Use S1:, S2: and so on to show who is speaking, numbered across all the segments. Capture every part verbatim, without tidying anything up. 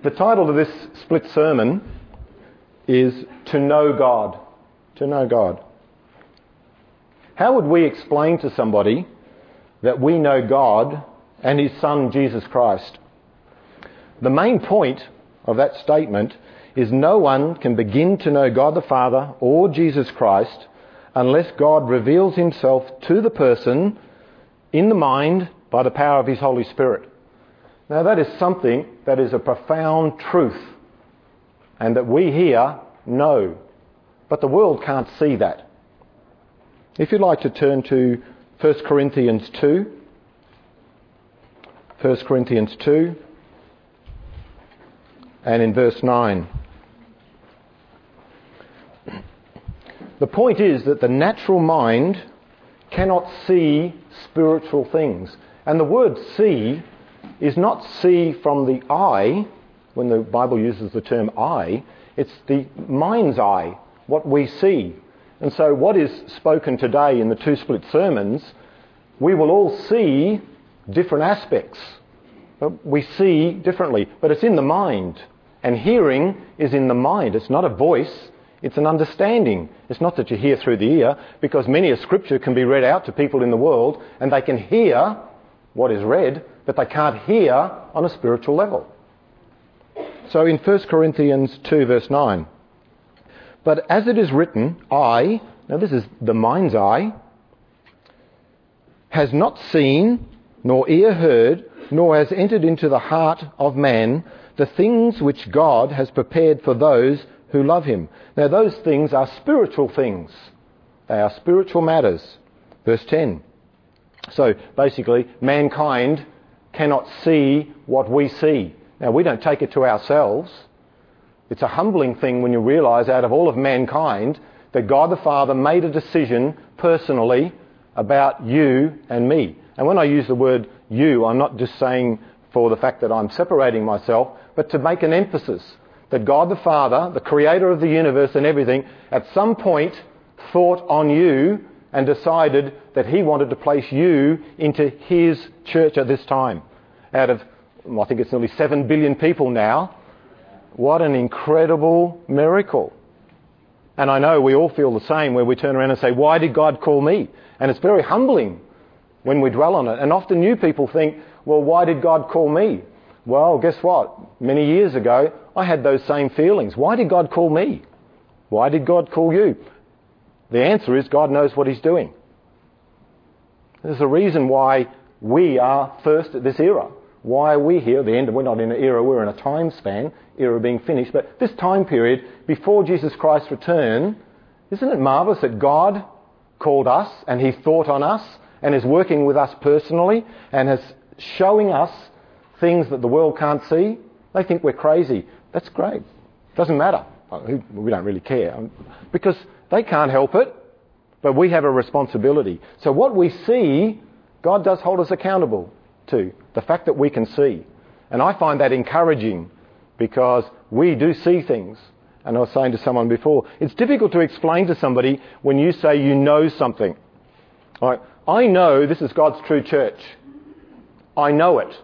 S1: The title of this split sermon is To Know God. To Know God. How would we explain to somebody that we know God and His Son Jesus Christ? The main point of that statement is no one can begin to know God the Father or Jesus Christ unless God reveals Himself to the person in the mind by the power of His Holy Spirit. Now that is something that is a profound truth and that we here know, but the world can't see that. If you'd like to turn to First Corinthians two, First Corinthians two, and in verse nine. The point is that the natural mind cannot see spiritual things. And the word see is not see from the eye, when the Bible uses the term eye, it's the mind's eye, what we see. And so what is spoken today in the two split sermons, we will all see different aspects. We see differently, but it's in the mind. And hearing is in the mind. It's not a voice, it's an understanding. It's not that you hear through the ear, because many a scripture can be read out to people in the world and they can hear what is read, but they can't hear on a spiritual level. So in First Corinthians two verse nine, but as it is written, eye, now this is the mind's eye, has not seen, nor ear heard, nor has entered into the heart of man the things which God has prepared for those who love Him. Now those things are spiritual things. They are spiritual matters. Verse ten. So basically, mankind cannot see what we see. Now we don't take it to ourselves. It's a humbling thing when you realise out of all of mankind that God the Father made a decision personally about you and me. And when I use the word you, I'm not just saying for the fact that I'm separating myself, but to make an emphasis that God the Father, the creator of the universe and everything, at some point thought on you and decided that He wanted to place you into His church at this time. Out of, I think it's nearly seven billion people now. What an incredible miracle. And I know we all feel the same where we turn around and say, why did God call me? And it's very humbling when we dwell on it. And often new people think, well, why did God call me? Well, guess what? Many years ago, I had those same feelings. Why did God call me? Why did God call you? The answer is God knows what He's doing. There's a reason why we are first at this era. Why are we here? The end, we're not in an era, we're in a time span, era being finished. But this time period, before Jesus Christ's return, isn't it marvellous that God called us and He thought on us and is working with us personally and is showing us things that the world can't see? They think we're crazy. That's great. Doesn't matter. We don't really care. Because they can't help it, but we have a responsibility. So what we see, God does hold us accountable to. The fact that we can see. And I find that encouraging because we do see things. And I was saying to someone before, it's difficult to explain to somebody when you say you know something. Like, I know this is God's true church. I know it.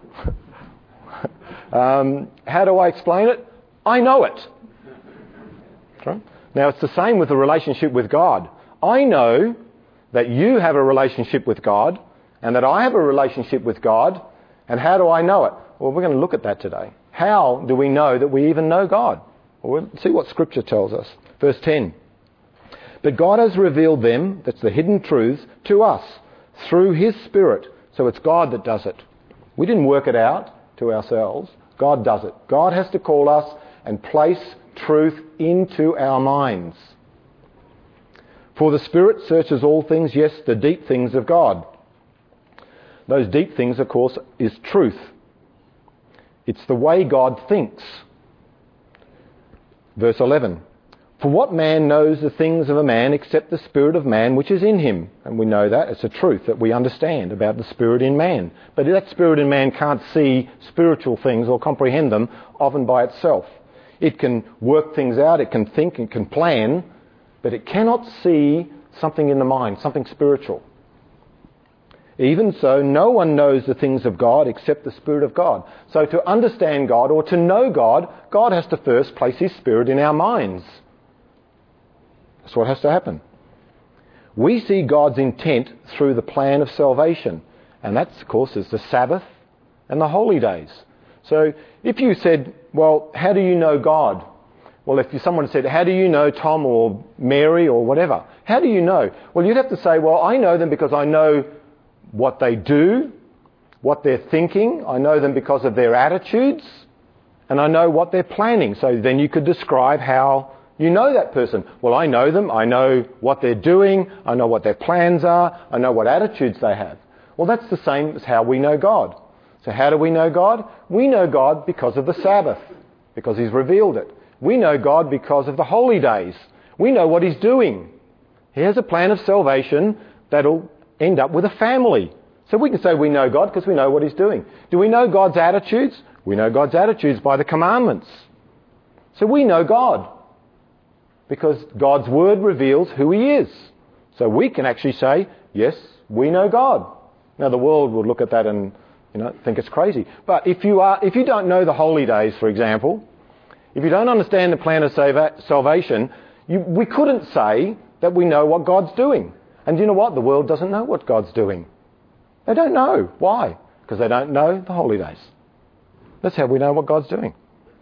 S1: um, how do I explain it? I know it. Right? Now it's the same with the relationship with God. I know that you have a relationship with God and that I have a relationship with God. And how do I know it? Well, we're going to look at that today. How do we know that we even know God? Well, we'll see what Scripture tells us. Verse ten. But God has revealed them, that's the hidden truths, to us through His Spirit. So it's God that does it. We didn't work it out to ourselves. God does it. God has to call us and place truth into our minds. For the Spirit searches all things, yes, the deep things of God. Those deep things, of course, is truth. It's the way God thinks. Verse eleven. For what man knows the things of a man except the spirit of man which is in him? And we know that. It's a truth that we understand about the spirit in man. But that spirit in man can't see spiritual things or comprehend them often by itself. It can work things out, it can think, it can plan, but it cannot see something in the mind, something spiritual. Even so, no one knows the things of God except the Spirit of God. So to understand God or to know God, God has to first place His Spirit in our minds. That's what has to happen. We see God's intent through the plan of salvation. And that, of course, is the Sabbath and the holy days. So if you said, well, how do you know God? Well, if someone said, how do you know Tom or Mary or whatever? How do you know? Well, you'd have to say, well, I know them because I know what they do, what they're thinking. I know them because of their attitudes, and I know what they're planning. So then you could describe how you know that person. Well, I know them. I know what they're doing. I know what their plans are. I know what attitudes they have. Well, that's the same as how we know God. So how do we know God? We know God because of the Sabbath, because He's revealed it. We know God because of the holy days. We know what He's doing. He has a plan of salvation that'll end up with a family. So we can say we know God because we know what He's doing. Do we know God's attitudes? We know God's attitudes by the commandments. So we know God because God's Word reveals who He is. So we can actually say, yes, we know God. Now the world will look at that and, you know, think it's crazy. But if you are, if you don't know the holy days, for example, if you don't understand the plan of salvation, you, we couldn't say that we know what God's doing. And you know what? The world doesn't know what God's doing. They don't know. Why? Because they don't know the holy days. That's how we know what God's doing.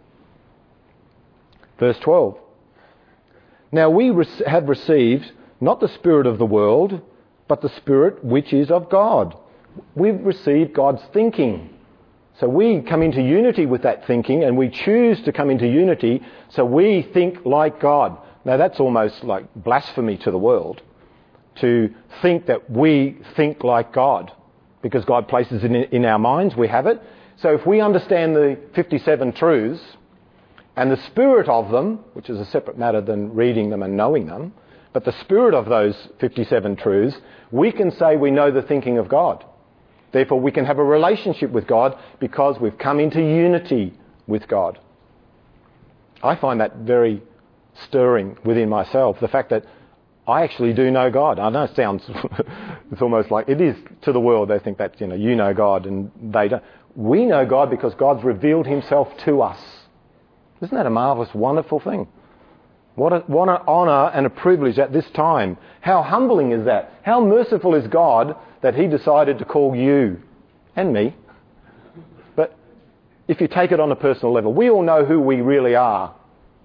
S1: Verse twelve. Now we have received not the spirit of the world, but the Spirit which is of God. We've received God's thinking. So we come into unity with that thinking, and we choose to come into unity so we think like God. Now that's almost like blasphemy to the world, to think that we think like God, because God places it in, in our minds, we have it. So if we understand the fifty-seven truths and the spirit of them, which is a separate matter than reading them and knowing them, but the spirit of those fifty-seven truths, we can say we know the thinking of God. Therefore, we can have a relationship with God because we've come into unity with God. I find that very stirring within myself, the fact that I actually do know God. I know it sounds, it's almost like it is to the world. They think that, you know, you know God and they don't. We know God because God's revealed Himself to us. Isn't that a marvellous, wonderful thing? What, a, what an honour and a privilege at this time. How humbling is that? How merciful is God that He decided to call you and me. But if you take it on a personal level, we all know who we really are.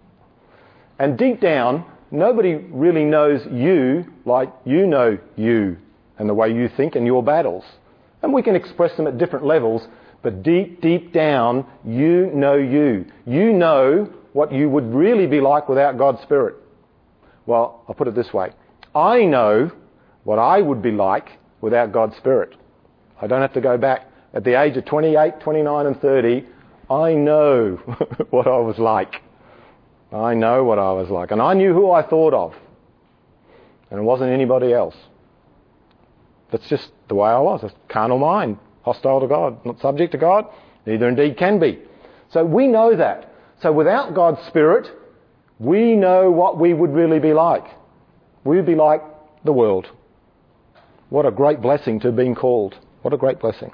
S1: And deep down, nobody really knows you like you know you and the way you think and your battles. And we can express them at different levels, but deep, deep down, you know you. You know what you would really be like without God's Spirit. Well, I'll put it this way. I know what I would be like without God's Spirit. I don't have to go back. At the age of twenty-eight, twenty-nine and thirty, I know what I was like. I know what I was like. And I knew who I thought of. And it wasn't anybody else. That's just the way I was. A carnal mind, hostile to God, not subject to God, neither indeed can be. So we know that. So without God's Spirit, we know what we would really be like. We would be like the world. What a great blessing to have been called. What a great blessing.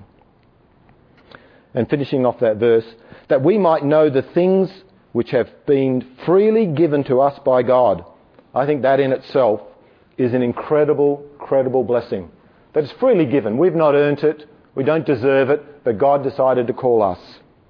S1: And finishing off that verse, that we might know the things which have been freely given to us by God. I think that in itself is an incredible, incredible blessing. That is freely given. We've not earned it. We don't deserve it, but God decided to call us.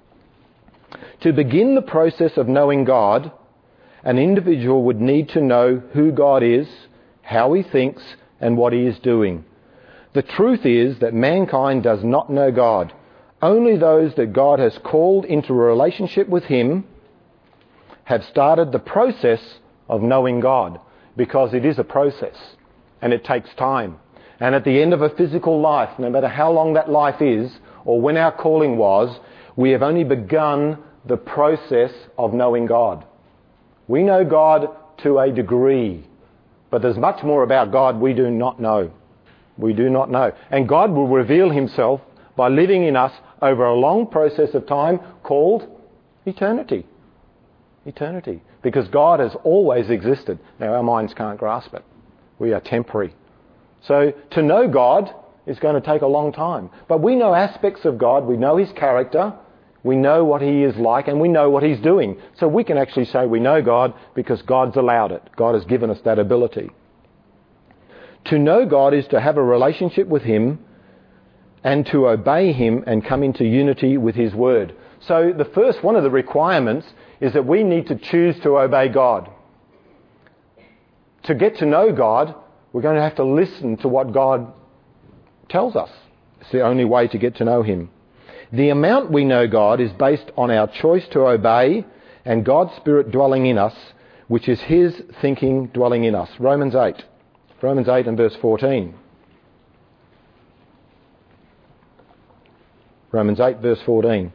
S1: To begin the process of knowing God, an individual would need to know who God is, how He thinks, and what He is doing. The truth is that mankind does not know God. Only those that God has called into a relationship with Him have started the process of knowing God, because it is a process and it takes time. And at the end of a physical life, no matter how long that life is or when our calling was, we have only begun the process of knowing God. We know God to a degree, but there's much more about God we do not know. We do not know. And God will reveal Himself by living in us over a long process of time called eternity. Eternity. Because God has always existed. Now our minds can't grasp it. We are temporary. So to know God is going to take a long time. But we know aspects of God, we know his character, we know what he is like, and we know what he's doing. So we can actually say we know God because God's allowed it. God has given us that ability. To know God is to have a relationship with him and to obey him and come into unity with his word. So the first, one of the requirements is that we need to choose to obey God. To get to know God, we're going to have to listen to what God tells us. It's the only way to get to know him. The amount we know God is based on our choice to obey and God's Spirit dwelling in us, which is his thinking dwelling in us. Romans eight. Romans eight and verse fourteen. Romans eight verse fourteen.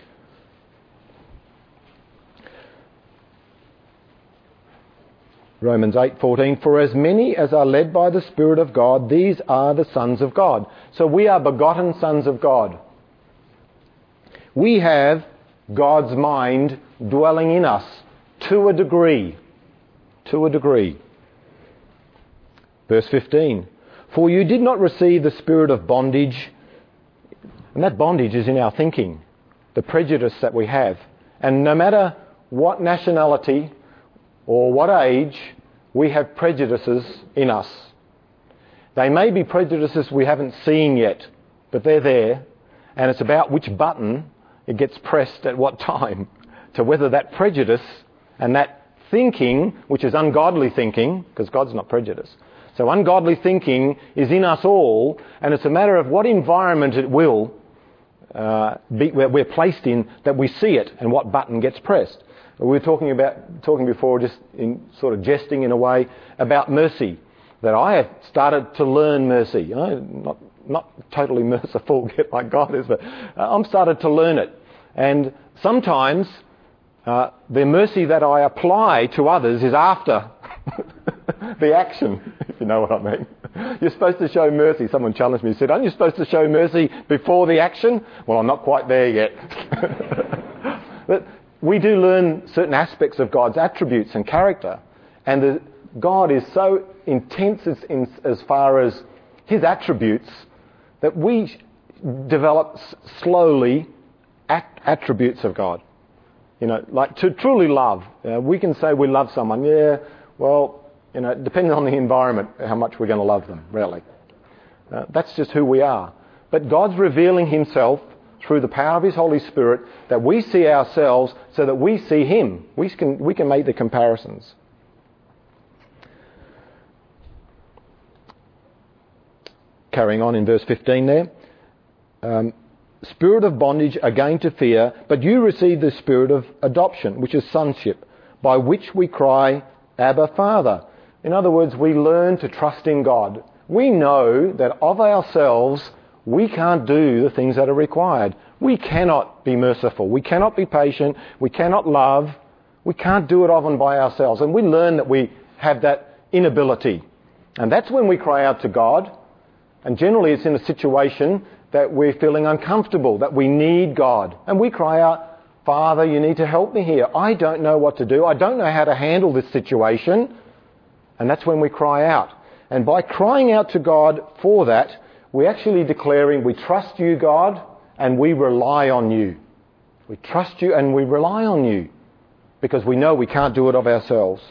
S1: Romans eight fourteen, for as many as are led by the Spirit of God, these are the sons of God. So we are begotten sons of God. We have God's mind dwelling in us to a degree. To a degree. Verse fifteen, for you did not receive the spirit of bondage, and that bondage is in our thinking, the prejudice that we have. And no matter what nationality or what age, we have prejudices in us. They may be prejudices we haven't seen yet, but they're there, and it's about which button it gets pressed at what time, to whether that prejudice and that thinking, which is ungodly thinking, because God's not prejudiced, so ungodly thinking is in us all, and it's a matter of what environment it will uh, be, we're placed in, that we see it and what button gets pressed. We were talking about talking before, just in sort of jesting in a way, about mercy. That I have started to learn mercy. You know, not not totally merciful yet like God is, but I'm started to learn it. And sometimes uh, the mercy that I apply to others is after the action, if you know what I mean. You're supposed to show mercy. Someone challenged me and said, aren't you supposed to show mercy before the action? Well, I'm not quite there yet. But we do learn certain aspects of God's attributes and character. And the, God is so intense as, in, as far as his attributes that we develop s- slowly at, attributes of God. You know, like to truly love. Uh, we can say we love someone. Yeah, well, you know, depending on the environment, how much we're going to love them, really. Uh, that's just who we are. But God's revealing himself through the power of his Holy Spirit, that we see ourselves so that we see him. We can, we can make the comparisons. Carrying on in verse fifteen there. Um, spirit of bondage again to fear, but you receive the spirit of adoption, which is sonship, by which we cry, Abba, Father. In other words, we learn to trust in God. We know that of ourselves, we can't do the things that are required. We cannot be merciful. We cannot be patient. We cannot love. We can't do it of and by ourselves. And we learn that we have that inability. And that's when we cry out to God. And generally it's in a situation that we're feeling uncomfortable, that we need God. And we cry out, Father, you need to help me here. I don't know what to do. I don't know how to handle this situation. And that's when we cry out. And by crying out to God for that, we're actually declaring we trust you, God, and we rely on you. We trust you and we rely on you because we know we can't do it of ourselves.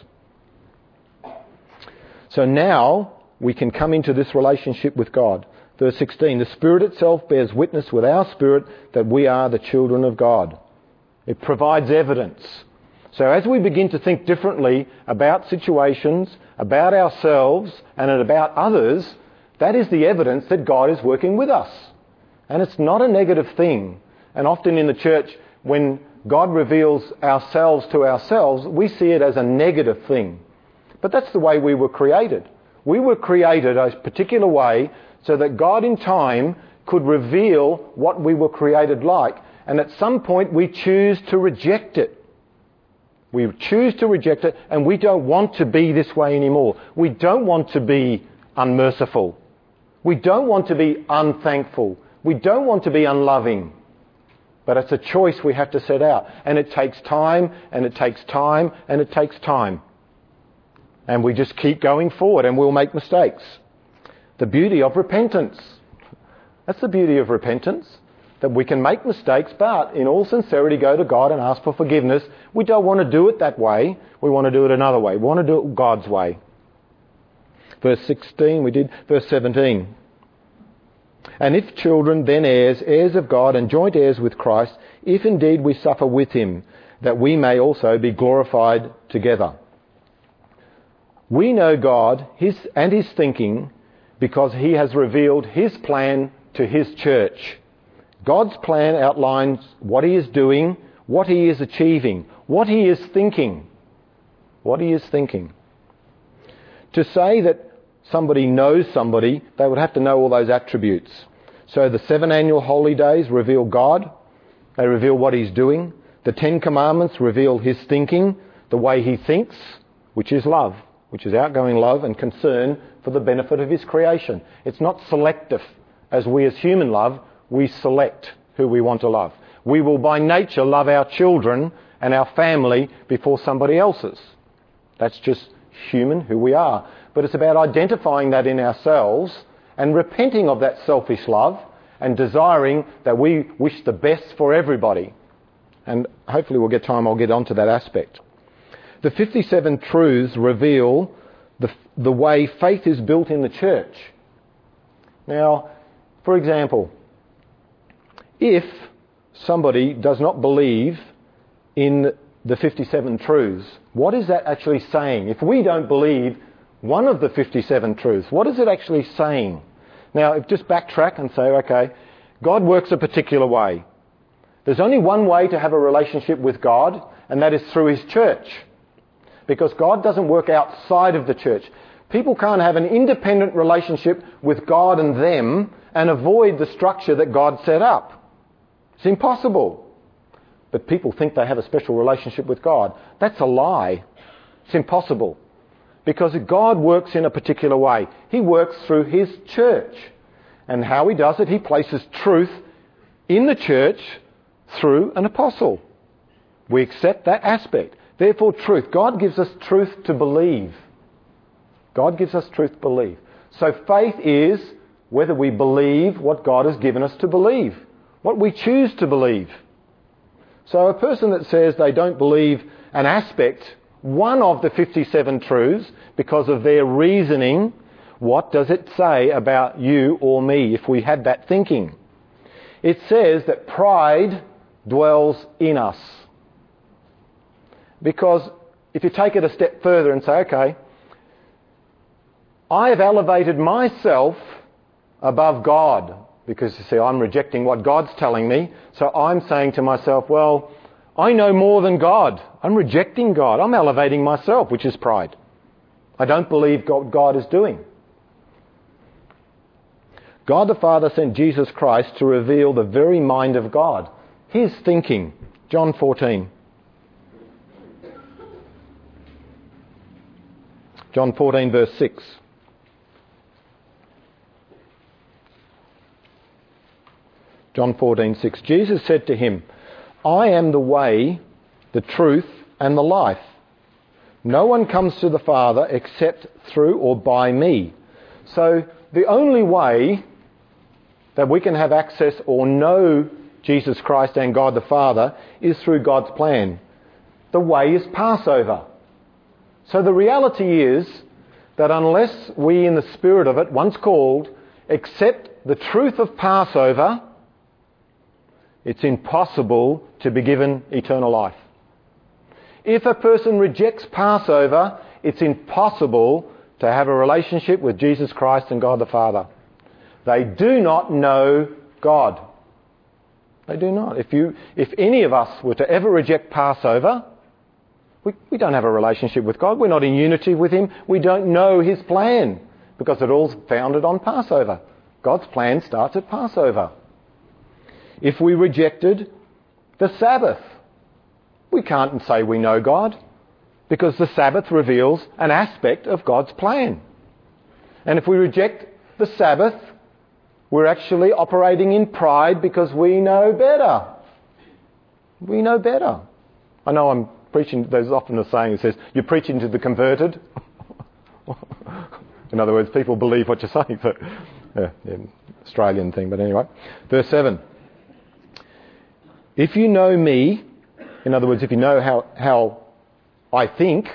S1: So now we can come into this relationship with God. Verse sixteen, the Spirit itself bears witness with our spirit that we are the children of God. It provides evidence. So as we begin to think differently about situations, about ourselves and about others, that is the evidence that God is working with us. And it's not a negative thing. And often in the church, when God reveals ourselves to ourselves, we see it as a negative thing. But that's the way we were created. We were created a particular way so that God in time could reveal what we were created like. And at some point we choose to reject it. We choose to reject it, and we don't want to be this way anymore. We don't want to be unmerciful. We don't want to be unthankful. We don't want to be unloving. But it's a choice we have to set out. And it takes time, and it takes time, and it takes time. And we just keep going forward, and we'll make mistakes. The beauty of repentance. That's the beauty of repentance, that we can make mistakes, but in all sincerity go to God and ask for forgiveness. We don't want to do it that way. We want to do it another way. We want to do it God's way. Verse sixteen, we did. Verse seventeen. And if children, then heirs, heirs of God and joint heirs with Christ, if indeed we suffer with him, that we may also be glorified together. We know God his, and his thinking because he has revealed his plan to his church. God's plan outlines what he is doing, what he is achieving, what he is thinking. What he is thinking. To say that somebody knows somebody, they would have to know all those attributes. So the seven annual holy days reveal God. They reveal what he's doing. The Ten Commandments reveal his thinking, the way he thinks, which is love, which is outgoing love and concern for the benefit of his creation. It's not selective. As we as human love, we select who we want to love. We will by nature love our children and our family before somebody else's. That's just human, who we are. But it's about identifying that in ourselves and repenting of that selfish love and desiring that we wish the best for everybody. And hopefully we'll get time, I'll get onto that aspect. The fifty-seven truths reveal the, the way faith is built in the church. Now, for example, if somebody does not believe in the fifty-seven truths, what is that actually saying? If we don't believe one of the fifty-seven truths, what is it actually saying? Now, if just backtrack and say, okay, God works a particular way. There's only one way to have a relationship with God, and that is through his church. Because God doesn't work outside of the church. People can't have an independent relationship with God and them and avoid the structure that God set up. It's impossible. But people think they have a special relationship with God. That's a lie. It's impossible. Because God works in a particular way. He works through his church. And how he does it, he places truth in the church through an apostle. We accept that aspect. Therefore, truth. God gives us truth to believe. God gives us truth to believe. So faith is whether we believe what God has given us to believe. What we choose to believe. So a person that says they don't believe an aspect, one of the fifty-seven truths, because of their reasoning, what does it say about you or me if we had that thinking? It says that pride dwells in us. Because if you take it a step further and say, okay, I have elevated myself above God. Because, you see, I'm rejecting what God's telling me. So I'm saying to myself, well, I know more than God. I'm rejecting God. I'm elevating myself, which is pride. I don't believe what God is doing. God the Father sent Jesus Christ to reveal the very mind of God. His thinking. John fourteen. John fourteen verse six. John fourteen six. Jesus said to him, I am the way, the truth, and the life. No one comes to the Father except through or by me. So the only way that we can have access or know Jesus Christ and God the Father is through God's plan. The way is Passover. So the reality is that unless we, in the spirit of it, once called, accept the truth of Passover, it's impossible to be given eternal life. If a person rejects Passover, it's impossible to have a relationship with Jesus Christ and God the Father. They do not know God. They do not. If you, if any of us were to ever reject Passover, we, we don't have a relationship with God. We're not in unity with him. We don't know his plan because it all's founded on Passover. God's plan starts at Passover. If we rejected the Sabbath, we can't say we know God because the Sabbath reveals an aspect of God's plan. And if we reject the Sabbath, we're actually operating in pride because we know better. We know better. I know I'm preaching, there's often a saying that says, you're preaching to the converted. In other words, people believe what you're saying. So, yeah, yeah. Australian thing, but anyway. Verse seven. If you know me, in other words, if you know how, how I think,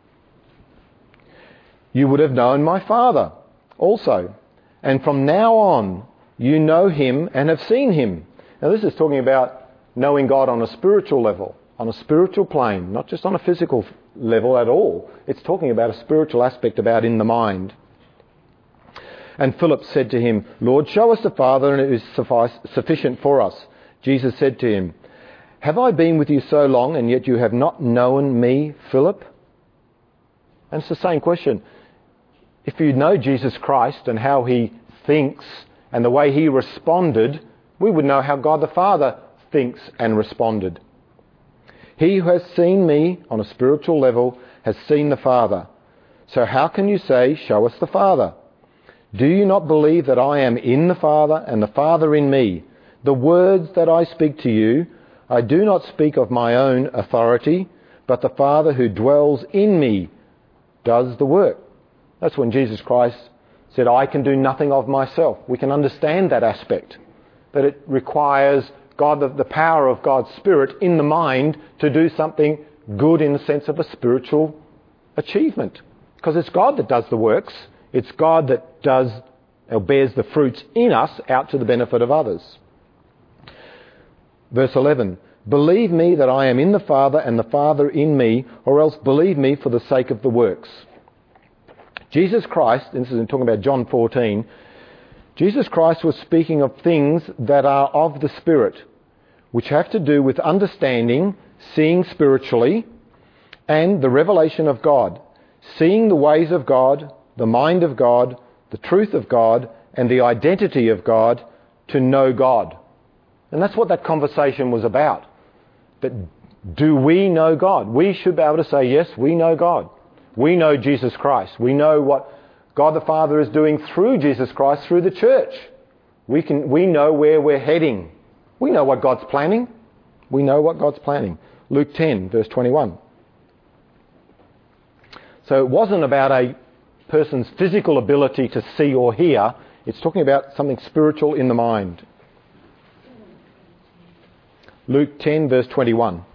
S1: you would have known my Father also. And from now on, you know him and have seen him. Now this is talking about knowing God on a spiritual level, on a spiritual plane, not just on a physical level at all. It's talking about a spiritual aspect about in the mind. And Philip said to him, Lord, show us the Father and it is suffice, sufficient for us. Jesus said to him, have I been with you so long and yet you have not known me, Philip? And it's the same question. If you know Jesus Christ and how he thinks and the way he responded, we would know how God the Father thinks and responded. He who has seen me on a spiritual level has seen the Father. So how can you say, show us the Father? Do you not believe that I am in the Father and the Father in me? The words that I speak to you, I do not speak of my own authority, but the Father who dwells in me does the work. That's when Jesus Christ said, I can do nothing of myself. We can understand that aspect, that it requires God, the, the power of God's Spirit in the mind to do something good in the sense of a spiritual achievement. Because it's God that does the works. It's God that does or bears the fruits in us out to the benefit of others. Verse eleven, believe me that I am in the Father and the Father in me, or else believe me for the sake of the works. Jesus Christ, and this is talking about John fourteen, Jesus Christ was speaking of things that are of the Spirit, which have to do with understanding, seeing spiritually, and the revelation of God. Seeing the ways of God, the mind of God, the truth of God, and the identity of God, to know God. And that's what that conversation was about. That do we know God? We should be able to say, yes, we know God. We know Jesus Christ. We know what God the Father is doing through Jesus Christ, through the church. We can, we know where we're heading. We know what God's planning. We know what God's planning. Luke ten, verse twenty-one. So it wasn't about a person's physical ability to see or hear. It's talking about something spiritual in the mind. Luke ten, verse twenty-one.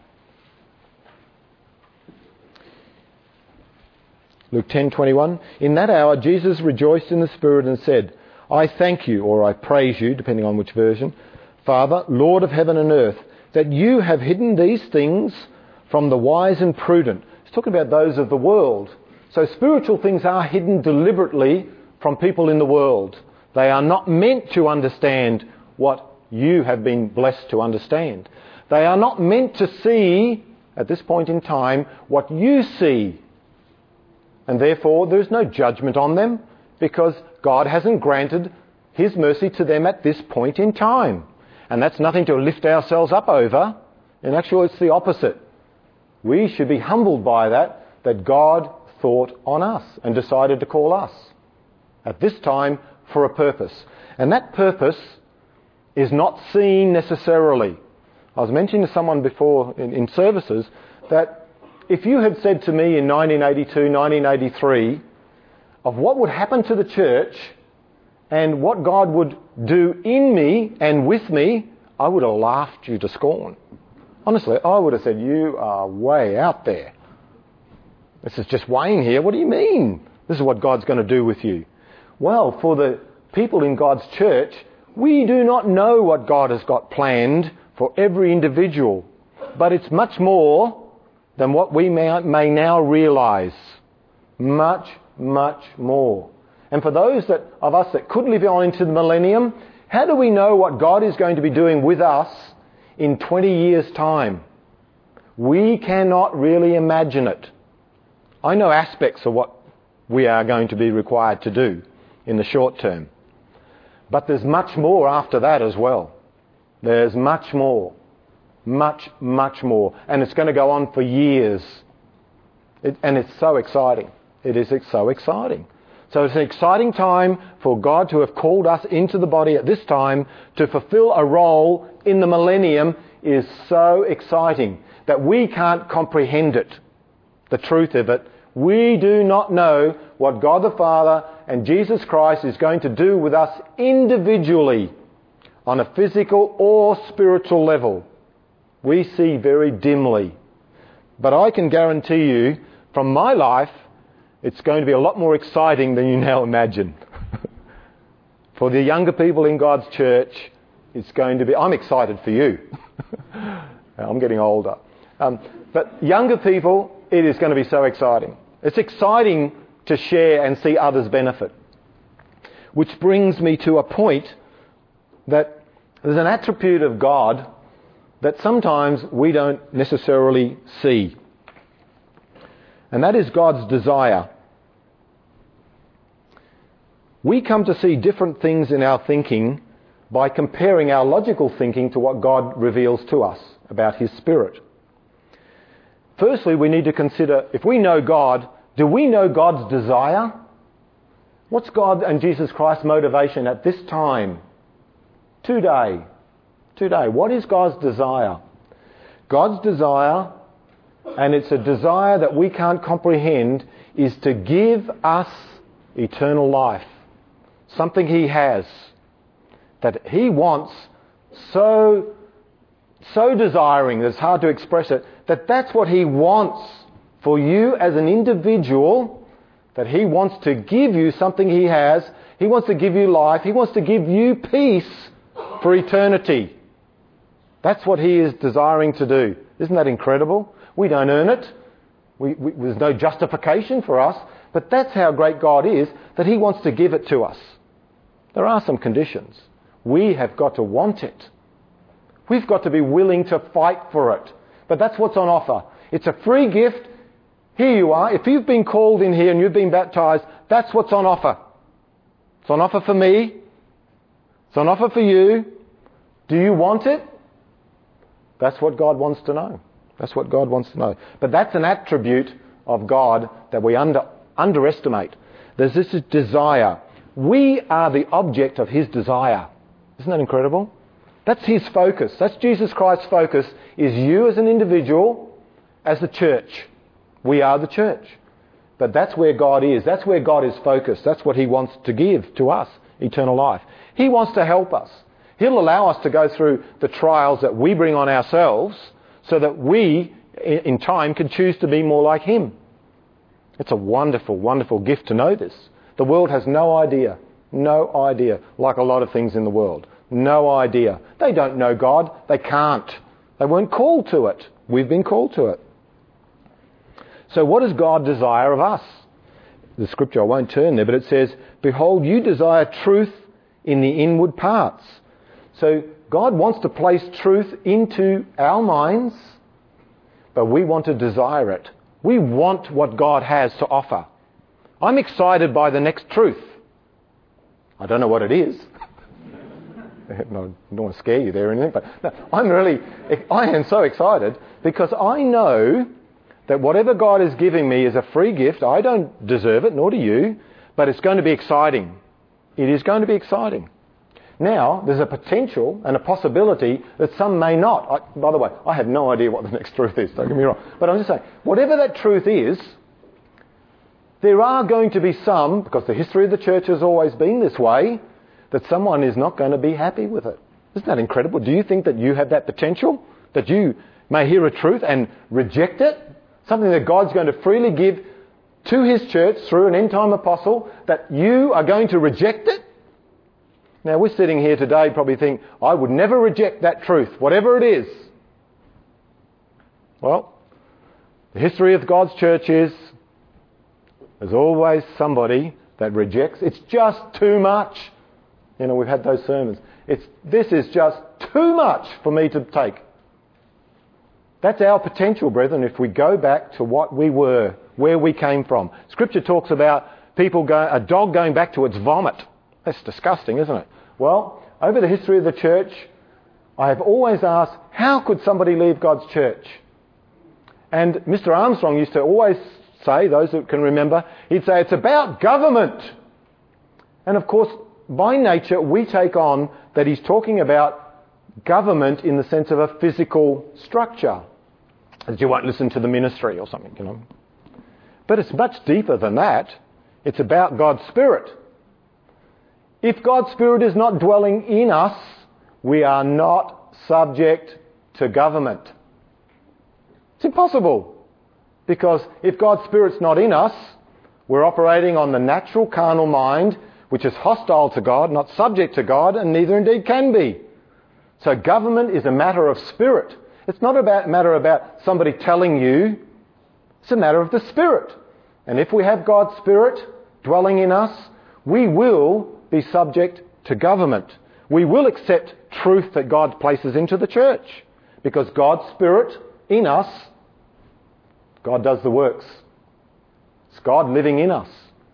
S1: Luke ten twenty-one. In that hour, Jesus rejoiced in the Spirit and said, I thank you, or I praise you, depending on which version, Father, Lord of heaven and earth, that you have hidden these things from the wise and prudent. It's talking about those of the world. So spiritual things are hidden deliberately from people in the world. They are not meant to understand what you have been blessed to understand. They are not meant to see, at this point in time, what you see. And therefore, there is no judgment on them because God hasn't granted his mercy to them at this point in time. And that's nothing to lift ourselves up over. In actual, it's the opposite. We should be humbled by that, that God thought on us and decided to call us at this time for a purpose. And that purpose is not seen necessarily. I was mentioning to someone before in, in services that if you had said to me in nineteen eighty-two, nineteen eighty-three, of what would happen to the church and what God would do in me and with me, I would have laughed you to scorn. Honestly, I would have said, you are way out there. This is just Wayne here. What do you mean? This is what God's going to do with you. Well, for the people in God's church, we do not know what God has got planned for every individual. But it's much more than what we may, may now realise. Much, much more. And for those that of us that could live on into the millennium, how do we know what God is going to be doing with us in twenty years' time? We cannot really imagine it. I know aspects of what we are going to be required to do in the short term. But there's much more after that as well. There's much more. Much, much more. And it's going to go on for years. It, and it's so exciting. It is so exciting. So it's an exciting time for God to have called us into the body at this time to fulfill a role in the millennium is so exciting that we can't comprehend it. The truth of it, We do not know what God the Father and Jesus Christ is going to do with us individually on a physical or spiritual level. We see very dimly. But I can guarantee you, from my life, it's going to be a lot more exciting than you now imagine. For the younger people in God's church, it's going to be... I'm excited for you. I'm getting older. Um, but younger people, it is going to be so exciting. It's exciting to share and see others benefit. Which brings me to a point that there's an attribute of God that sometimes we don't necessarily see. And that is God's desire. We come to see different things in our thinking by comparing our logical thinking to what God reveals to us about His Spirit. Firstly, we need to consider, if we know God, do we know God's desire? What's God and Jesus Christ's motivation at this time? Today. Today. What is God's desire? God's desire, and it's a desire that we can't comprehend, is to give us eternal life. Something He has. That He wants so, so desiring that it's hard to express it, that that's what He wants for you as an individual, that He wants to give you something He has. He wants to give you life. He wants to give you peace for eternity. That's what He is desiring to do. Isn't that incredible? We don't earn it. We, we, there's no justification for us. But that's how great God is, that He wants to give it to us. There are some conditions. We have got to want it. We've got to be willing to fight for it. But that's what's on offer. It's a free gift. Here you are. If you've been called in here and you've been baptised, that's what's on offer. It's on offer for me. It's on offer for you. Do you want it? That's what God wants to know. That's what God wants to know. But that's an attribute of God that we under, underestimate. There's this desire. We are the object of His desire. Isn't that incredible? That's His focus. That's Jesus Christ's focus, is you as an individual, as the church. We are the church. But that's where God is. That's where God is focused. That's what He wants to give to us, eternal life. He wants to help us. He'll allow us to go through the trials that we bring on ourselves so that we, in time, can choose to be more like Him. It's a wonderful, wonderful gift to know this. The world has no idea. No idea. Like a lot of things in the world. No idea. They don't know God. They can't. They weren't called to it. We've been called to it. So what does God desire of us? The scripture, I won't turn there, but it says, "Behold, you desire truth in the inward parts." So God wants to place truth into our minds, but we want to desire it. We want what God has to offer. I'm excited by the next truth. I don't know what it is. No, I don't want to scare you there or anything, but no, I'm really, I am so excited because I know that whatever God is giving me is a free gift. I don't deserve it, nor do you, but it's going to be exciting. It is going to be exciting. Now, there's a potential and a possibility that some may not. I, by the way, I have no idea what the next truth is, don't get me wrong. But I'm just saying, whatever that truth is, there are going to be some, because the history of the church has always been this way, that someone is not going to be happy with it. Isn't that incredible? Do you think that you have that potential? That you may hear a truth and reject it? Something that God's going to freely give to His church through an end-time apostle, that you are going to reject it? Now, we're sitting here today probably think, I would never reject that truth, whatever it is. Well, the history of God's church is there's always somebody that rejects. It's just too much. You know, we've had those sermons. It's this is just too much for me to take. That's our potential, brethren, if we go back to what we were, where we came from. Scripture talks about people go, a dog going back to its vomit. That's disgusting, isn't it? Well, over the history of the church, I have always asked, how could somebody leave God's church? And Mister Armstrong used to always say, those that can remember, he'd say, it's about government. And of course, by nature, we take on that he's talking about government in the sense of a physical structure. That you won't listen to the ministry or something, you know. But it's much deeper than that. It's about God's Spirit. If God's Spirit is not dwelling in us, we are not subject to government. It's impossible. Because if God's Spirit's not in us, we're operating on the natural carnal mind, which is hostile to God, not subject to God, and neither indeed can be. So government is a matter of spirit. It's not a matter about somebody telling you. It's a matter of the Spirit. And if we have God's Spirit dwelling in us, we will be subject to government. We will accept truth that God places into the church. Because God's Spirit in us, God does the works. It's God living in us.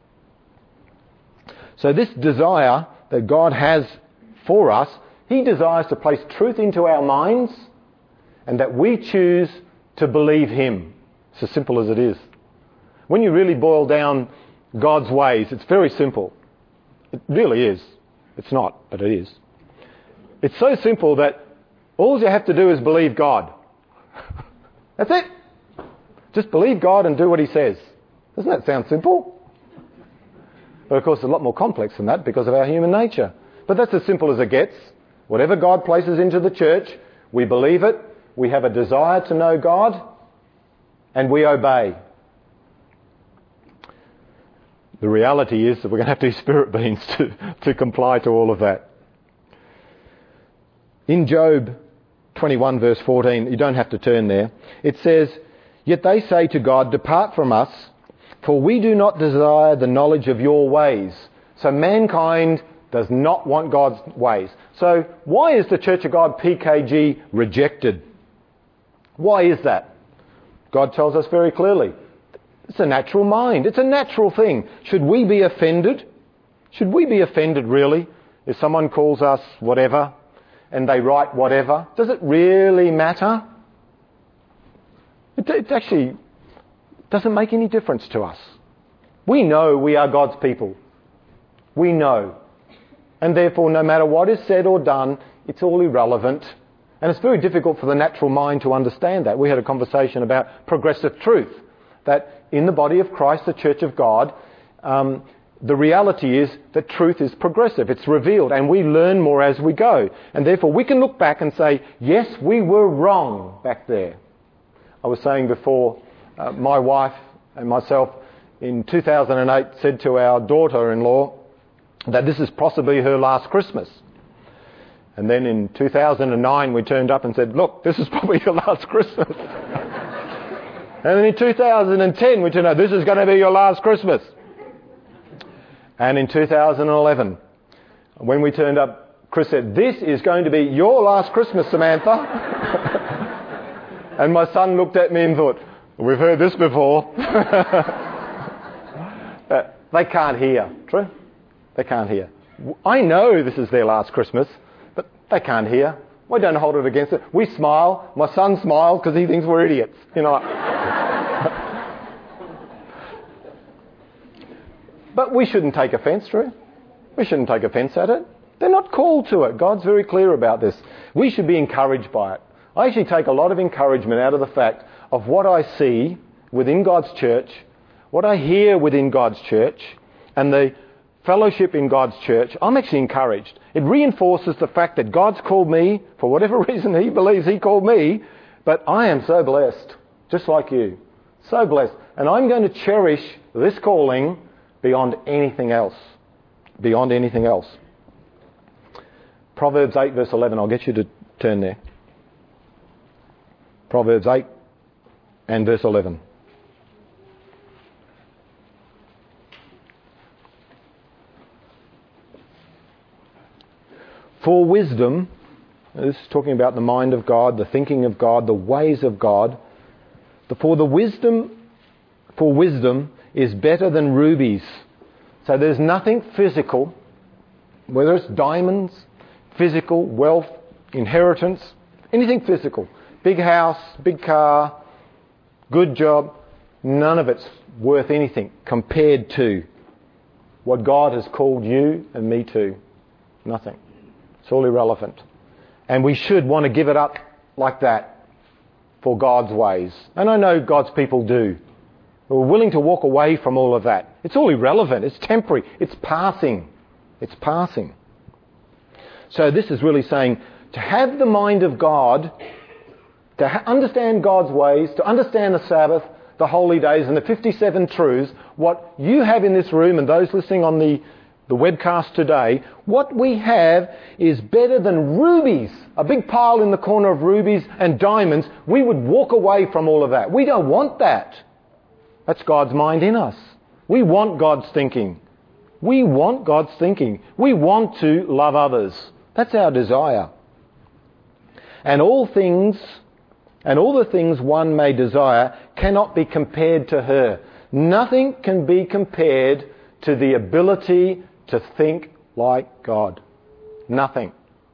S1: So this desire that God has for us, He desires to place truth into our minds and that we choose to believe Him. It's as simple as it is. When you really boil down God's ways, it's very simple. It really is. It's not, but it is. It's so simple that all you have to do is believe God. That's it. Just believe God and do what He says. Doesn't that sound simple? But of course it's a lot more complex than that because of our human nature. But that's as simple as it gets. Whatever God places into the church, we believe it, we have a desire to know God, and we obey. The reality is that we're going to have to be spirit beings to, to comply to all of that. In Job twenty-one verse fourteen, you don't have to turn there, it says, "Yet they say to God, 'Depart from us, for we do not desire the knowledge of your ways.'" So mankind does not want God's ways. So why is the Church of God P K G rejected? Why is that? God tells us very clearly. It's a natural mind. It's a natural thing. Should we be offended? Should we be offended really if someone calls us whatever and they write whatever? Does it really matter? It, it actually doesn't make any difference to us. We know we are God's people. We know. And therefore, no matter what is said or done, it's all irrelevant. And it's very difficult for the natural mind to understand that. We had a conversation about progressive truth. That in the body of Christ, the Church of God, um, the reality is that truth is progressive. It's revealed and we learn more as we go. And therefore we can look back and say, yes, we were wrong back there. I was saying before, uh, my wife and myself in two thousand eight said to our daughter-in-law that this is possibly her last Christmas. And then in two thousand nine we turned up and said, look, this is probably your last Christmas. And then in two thousand ten we turned up, this is going to be your last Christmas. And in two thousand eleven, when we turned up, Chris said, this is going to be your last Christmas, Samantha. And my son looked at me and thought, we've heard this before. uh, they can't hear. True? They can't hear. I know this is their last Christmas, but they can't hear. We don't hold it against it. We smile. My son smiles because he thinks we're idiots. You know. But we shouldn't take offence, Drew. We shouldn't take offence at it. They're not called to it. God's very clear about this. We should be encouraged by it. I actually take a lot of encouragement out of the fact of what I see within God's church, what I hear within God's church, and the fellowship in God's church. I'm actually encouraged. It reinforces the fact that God's called me, for whatever reason He believes He called me, but I am so blessed, just like you. So blessed. And I'm going to cherish this calling beyond anything else. Beyond anything else. Proverbs eight verse eleven. I'll get you to turn there. Proverbs eight and verse eleven. For wisdom, this is talking about the mind of God, the thinking of God, the ways of God. For the wisdom, for wisdom is better than rubies. So there's nothing physical, whether it's diamonds, physical, wealth, inheritance, anything physical. Big house, big car, good job. None of it's worth anything compared to what God has called you and me to. Nothing. It's all irrelevant. And we should want to give it up like that for God's ways. And I know God's people do. We're willing to walk away from all of that. It's all irrelevant. It's temporary. It's passing. It's passing. So this is really saying to have the mind of God, to ha- understand God's ways, to understand the Sabbath, the holy days and the fifty-seven truths, what you have in this room and those listening on the, the webcast today, what we have is better than rubies, a big pile in the corner of rubies and diamonds. We would walk away from all of that. We don't want that. That's God's mind in us. We want God's thinking. We want God's thinking. We want to love others. That's our desire. And all things, and all the things one may desire cannot be compared to her. Nothing can be compared to the ability to think like God. Nothing.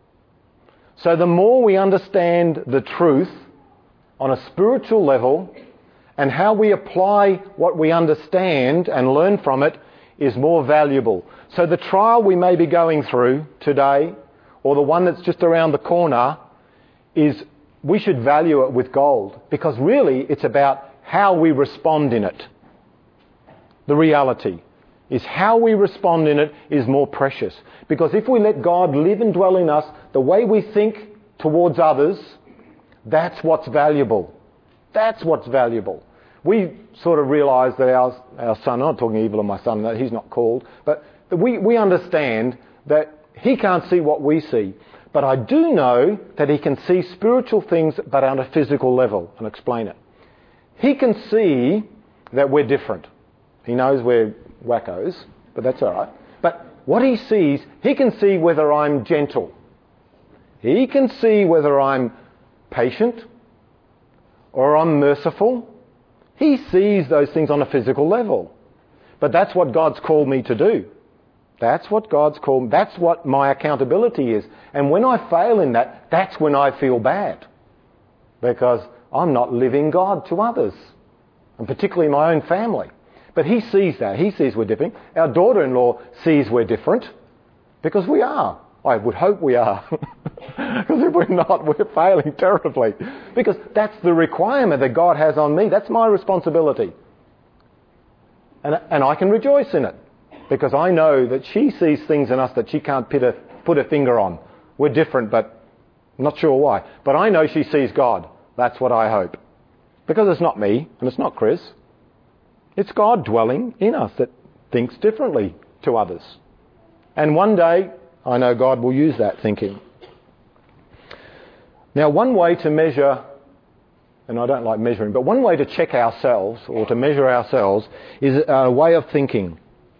S1: So the more we understand the truth on a spiritual level and how we apply what we understand and learn from it is more valuable. So the trial we may be going through today, or the one that's just around the corner, is we should value it with gold, because really it's about how we respond in it. The reality is how we respond in it is more precious. Because if we let God live and dwell in us, the way we think towards others, that's what's valuable. That's what's valuable. We sort of realise that our, our son, I'm not talking evil of my son, that he's not called, but we, we understand that he can't see what we see. But I do know that he can see spiritual things, but on a physical level. I'll explain it. He can see that we're different. He knows we're wackos, but that's all right. But what he sees, he can see whether I'm gentle. He can see whether I'm patient or I'm merciful. He sees those things on a physical level. But that's what God's called me to do. That's what God's called, that's what my accountability is. And when I fail in that, that's when I feel bad. Because I'm not living God to others. And particularly my own family. But he sees that. He sees we're different. Our daughter-in-law sees we're different. Because we are. I would hope we are. Because if we're not, we're failing terribly. Because that's the requirement that God has on me. That's my responsibility. And, and I can rejoice in it. Because I know that she sees things in us that she can't put a, put a finger on. We're different, but I'm not sure why. But I know she sees God. That's what I hope. Because it's not me, and it's not Chris. It's God dwelling in us that thinks differently to others. And one day, I know God will use that thinking. Now, one way to measure, and I don't like measuring, but one way to check ourselves, or to measure ourselves, is a way of thinking.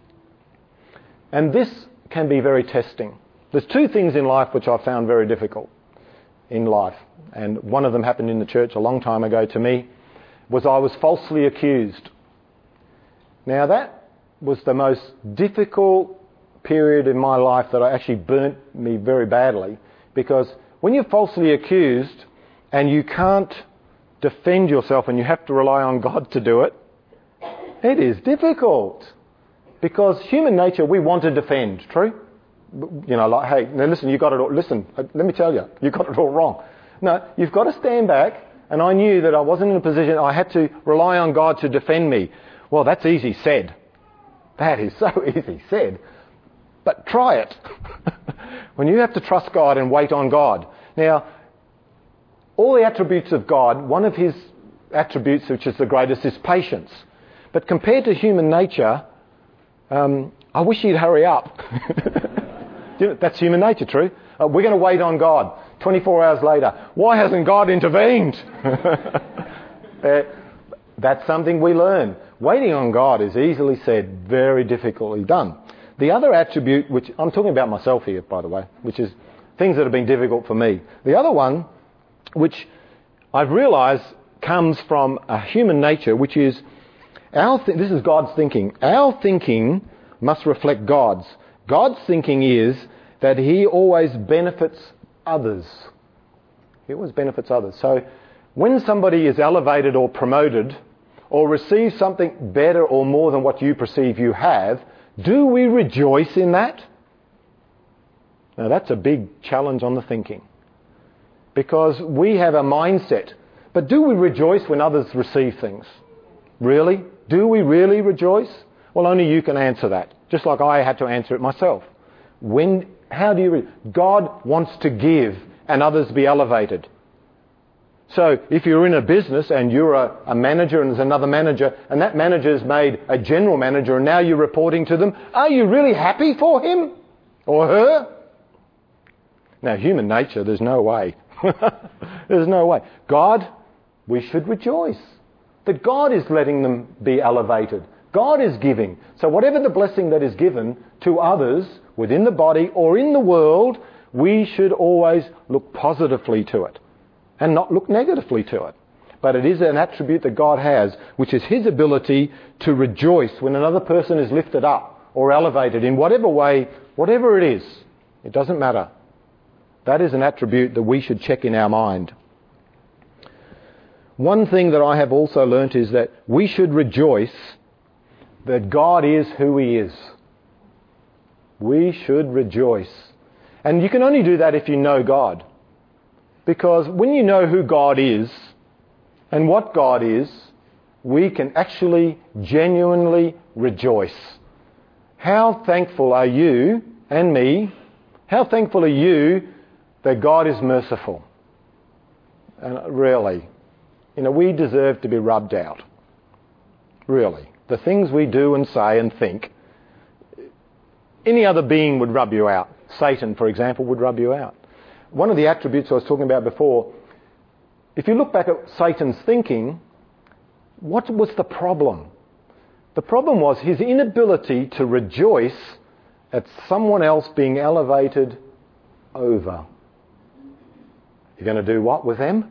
S1: And this can be very testing. There's two things in life which I found very difficult in life. And one of them happened in the church a long time ago to me, was I was falsely accused. Now that was the most difficult period in my life that I actually burnt me very badly. Because when you're falsely accused and you can't defend yourself and you have to rely on God to do it, it is difficult. Because human nature, we want to defend, true? You know, like, hey, now listen, you got it all, listen, let me tell you, you got it all wrong. No, you've got to stand back, and I knew that I wasn't in a position, I had to rely on God to defend me. Well, that's easy said. That is so easy said. But try it. When you have to trust God and wait on God. Now, all the attributes of God, one of his attributes which is the greatest is patience. But compared to human nature, Um, I wish he'd hurry up. That's human nature, true? Uh, we're going to wait on God. twenty-four hours later, why hasn't God intervened? uh, that's something we learn. Waiting on God is easily said, very difficultly done. The other attribute, which I'm talking about myself here, by the way, which is things that have been difficult for me. The other one, which I've realised comes from a human nature, which is Our th- this is God's thinking. Our thinking must reflect God's. God's thinking is that he always benefits others. He always benefits others. So when somebody is elevated or promoted or receives something better or more than what you perceive you have, do we rejoice in that? Now that's a big challenge on the thinking. Because we have a mindset. But do we rejoice when others receive things? Really? Do we really rejoice? Well, only you can answer that, just like I had to answer it myself. When, how do you... Re- God wants to give and others be elevated. So if you're in a business and you're a, a manager and there's another manager and that manager's made a general manager and now you're reporting to them, are you really happy for him or her? Now, human nature, there's no way. There's no way. God, we should rejoice that God is letting them be elevated. God is giving. So whatever the blessing that is given to others within the body or in the world, we should always look positively to it and not look negatively to it. But it is an attribute that God has, which is his ability to rejoice when another person is lifted up or elevated in whatever way, whatever it is. It doesn't matter. That is an attribute that we should check in our mind. One thing that I have also learnt is that we should rejoice that God is who he is. We should rejoice. And you can only do that if you know God. Because when you know who God is and what God is, we can actually genuinely rejoice. How thankful are you and me, how thankful are you that God is merciful? And really, you know, we deserve to be rubbed out. Really. The things we do and say and think, any other being would rub you out. Satan, for example, would rub you out. One of the attributes I was talking about before, if you look back at Satan's thinking, what was the problem? The problem was his inability to rejoice at someone else being elevated over. You're going to do what with them?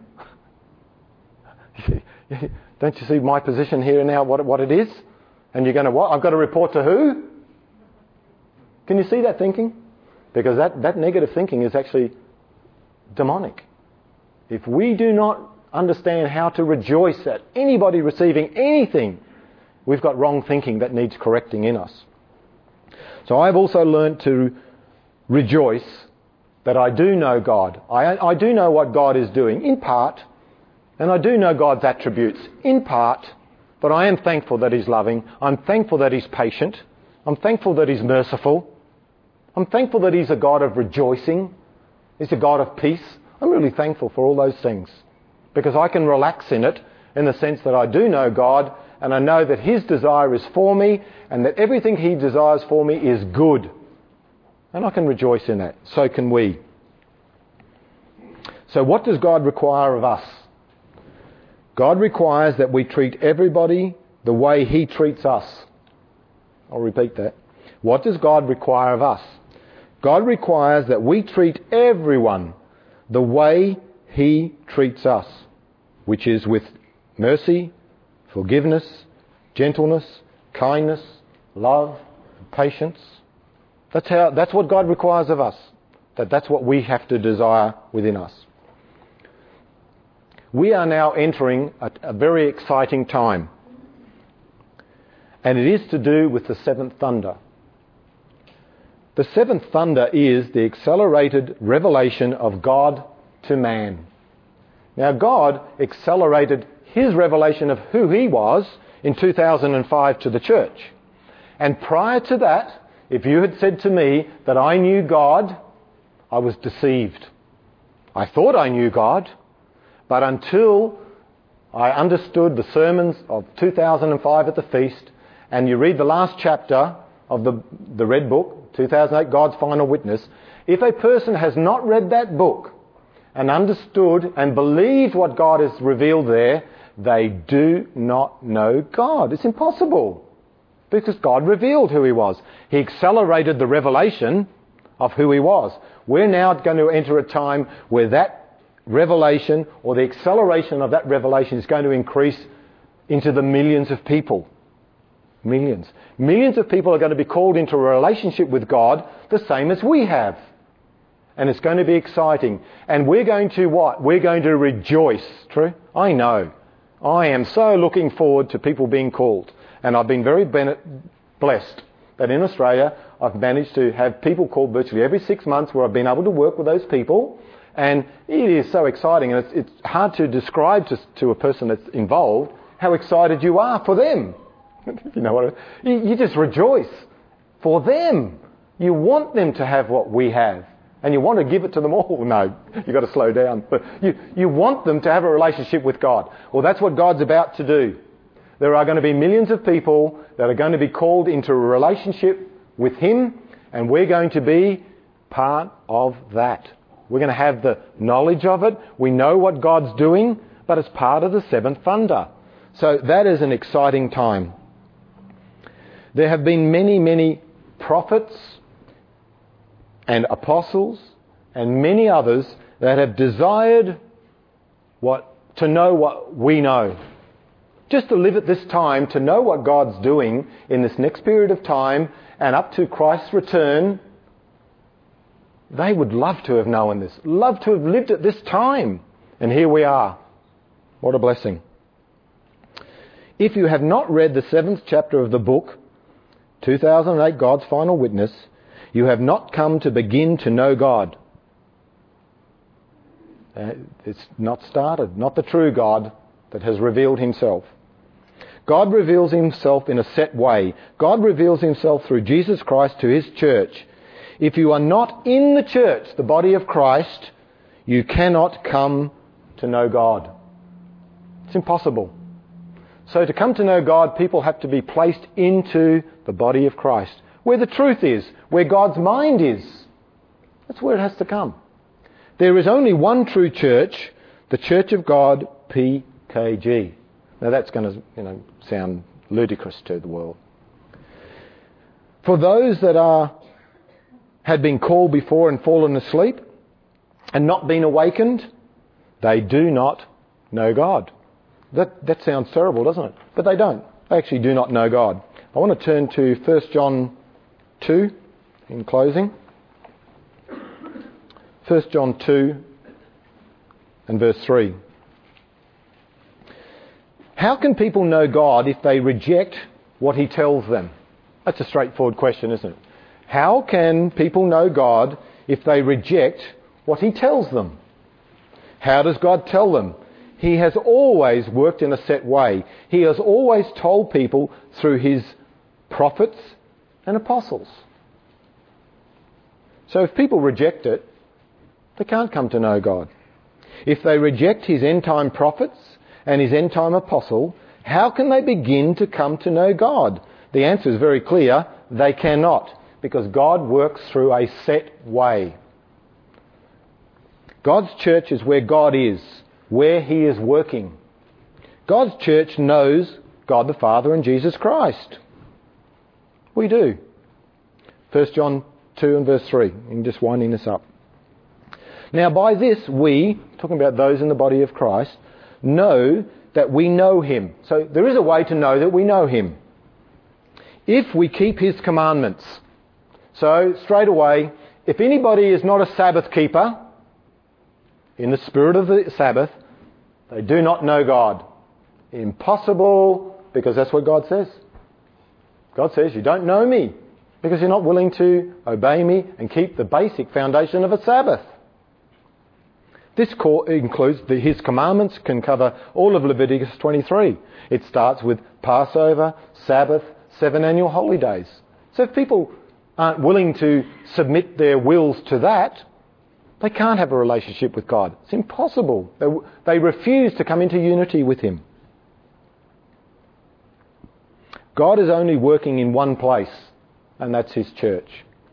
S1: Don't you see my position here now, what, what it is? And you're going to what? I've got to report to who? Can you see that thinking? Because that, that negative thinking is actually demonic. If we do not understand how to rejoice at anybody receiving anything, we've got wrong thinking that needs correcting in us. So I've also learned to rejoice that I do know God. I, I do know what God is doing, in part, and I do know God's attributes, in part, but I am thankful that he's loving. I'm thankful that he's patient. I'm thankful that he's merciful. I'm thankful that he's a God of rejoicing. He's a God of peace. I'm really thankful for all those things because I can relax in it in the sense that I do know God and I know that his desire is for me and that everything he desires for me is good. And I can rejoice in that. So can we. So what does God require of us? God requires that we treat everybody the way he treats us. I'll repeat that. What does God require of us? God requires that we treat everyone the way he treats us, which is with mercy, forgiveness, gentleness, kindness, love, patience. That's how. That's what God requires of us. That that's what we have to desire within us. We are now entering a, a very exciting time. And it is to do with the seventh thunder. The seventh thunder is the accelerated revelation of God to man. Now God accelerated his revelation of who he was in two thousand five to the church. And prior to that, if you had said to me that I knew God, I was deceived. I thought I knew God, but until I understood the sermons of two thousand five at the feast, and you read the last chapter of the, the Red Book, two thousand eight, God's Final Witness, if a person has not read that book and understood and believed what God has revealed there, they do not know God. It's impossible. Because God revealed who he was. He accelerated the revelation of who he was. We're now going to enter a time where that revelation or the acceleration of that revelation is going to increase into the millions of people. Millions. Millions of people are going to be called into a relationship with God the same as we have. And it's going to be exciting. And we're going to what? We're going to rejoice. True? I know. I am so looking forward to people being called. And I've been very blessed that in Australia I've managed to have people called virtually every six months where I've been able to work with those people. And it is so exciting. And it's, it's hard to describe to, to a person that's involved how excited you are for them. You know what? I mean? You, you just rejoice for them. You want them to have what we have. And you want to give it to them all. No, you've got to slow down. But you, you want them to have a relationship with God. Well, that's what God's about to do. There are going to be millions of people that are going to be called into a relationship with Him, and we're going to be part of that. We're going to have the knowledge of it. We know what God's doing, but it's part of the seventh thunder. So that is an exciting time. There have been many, many prophets and apostles and many others that have desired what to know what we know. Just to live at this time, to know what God's doing in this next period of time and up to Christ's return, they would love to have known this, love to have lived at this time. And here we are. What a blessing. If you have not read the seventh chapter of the book, two thousand eight, God's Final Witness, you have not come to begin to know God. Uh, it's not started, not the true God that has revealed Himself. God reveals Himself in a set way. God reveals Himself through Jesus Christ to His church. If you are not in the church, the body of Christ, you cannot come to know God. It's impossible. So to come to know God, people have to be placed into the body of Christ, where the truth is, where God's mind is. That's where it has to come. There is only one true church, the Church of God, P K G. Now that's going to, you know, sound ludicrous to the world. For those that are had been called before and fallen asleep and not been awakened, they do not know God. That that sounds terrible, doesn't it? But they don't. They actually do not know God. I want to turn to First John two in closing. First John two and verse three. How can people know God if they reject what He tells them? That's a straightforward question, isn't it? How can people know God if they reject what He tells them? How does God tell them? He has always worked in a set way. He has always told people through His prophets and apostles. So if people reject it, they can't come to know God. If they reject His end-time prophets and His end-time apostle, how can they begin to come to know God? The answer is very clear. They cannot, because God works through a set way. God's church is where God is, where He is working. God's church knows God the Father and Jesus Christ. We do. First John two and verse three. I'm just winding this up. Now by this we, talking about those in the body of Christ, know that we know Him. So there is a way to know that we know Him. If we keep His commandments. So straight away, if anybody is not a Sabbath keeper, in the spirit of the Sabbath, they do not know God. Impossible, because that's what God says. God says, you don't know me because you're not willing to obey me and keep the basic foundation of a Sabbath. This includes the, His commandments can cover all of Leviticus twenty-three. It starts with Passover, Sabbath, seven annual holidays. So if people aren't willing to submit their wills to that, they can't have a relationship with God. It's impossible. They, they refuse to come into unity with Him. God is only working in one place, and that's His church.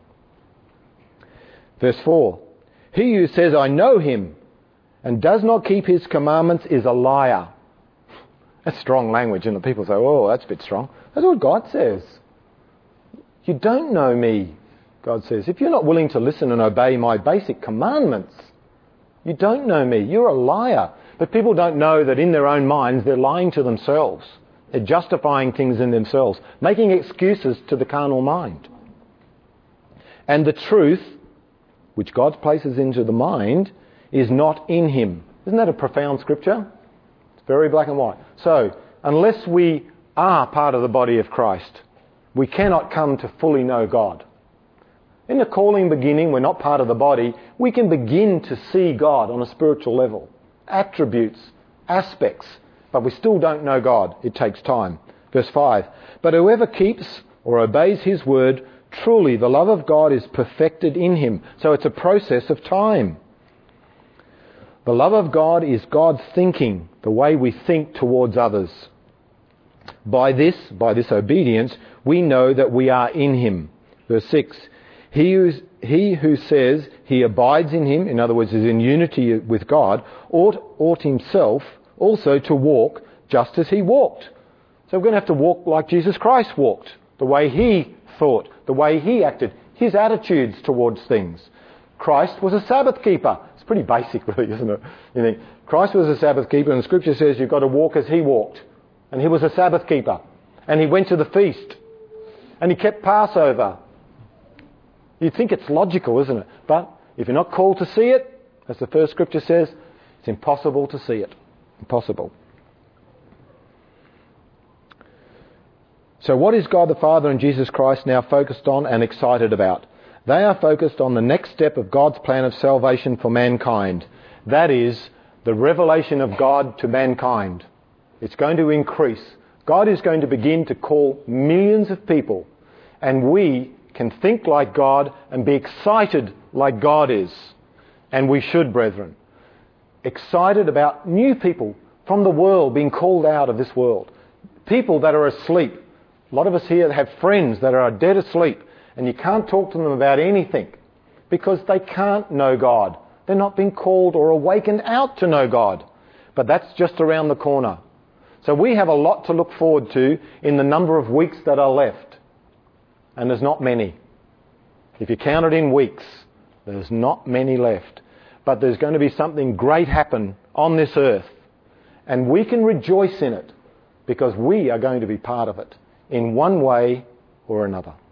S1: Verse four. He who says, I know Him, and does not keep His commandments is a liar. That's strong language, and the people say, oh, that's a bit strong. That's what God says. You don't know me, God says. If you're not willing to listen and obey my basic commandments, you don't know me. You're a liar. But people don't know that in their own minds they're lying to themselves. They're justifying things in themselves, making excuses to the carnal mind. And the truth, which God places into the mind, is not in Him. Isn't that a profound scripture? It's very black and white. So, unless we are part of the body of Christ, we cannot come to fully know God. In the calling beginning, we're not part of the body. We can begin to see God on a spiritual level. Attributes, aspects. But we still don't know God. It takes time. Verse five, but whoever keeps or obeys his word, truly the love of God is perfected in him. So it's a process of time. The love of God is God's thinking, the way we think towards others. By this, by this obedience, we know that we are in him. Verse six, he, who's, he who says he abides in him, in other words, is in unity with God, ought, ought himself also to walk just as he walked. So we're going to have to walk like Jesus Christ walked, the way he thought, the way he acted, his attitudes towards things. Christ was a Sabbath keeper. It's pretty basic, really, isn't it? You think Christ was a Sabbath keeper, and the Scripture says you've got to walk as he walked. And he was a Sabbath keeper. And he went to the feast. And he kept Passover. You'd think it's logical, isn't it? But if you're not called to see it, as the first Scripture says, it's impossible to see it. Impossible. So what is God the Father and Jesus Christ now focused on and excited about? They are focused on the next step of God's plan of salvation for mankind. That is the revelation of God to mankind. It's going to increase. God is going to begin to call millions of people, and we can think like God and be excited like God is. And we should, brethren. Excited about new people from the world being called out of this world. People that are asleep. A lot of us here have friends that are dead asleep, and you can't talk to them about anything because they can't know God. They're not being called or awakened out to know God. But that's just around the corner. So we have a lot to look forward to in the number of weeks that are left. And there's not many. If you count it in weeks, there's not many left. But there's going to be something great happen on this earth. And we can rejoice in it because we are going to be part of it in one way or another.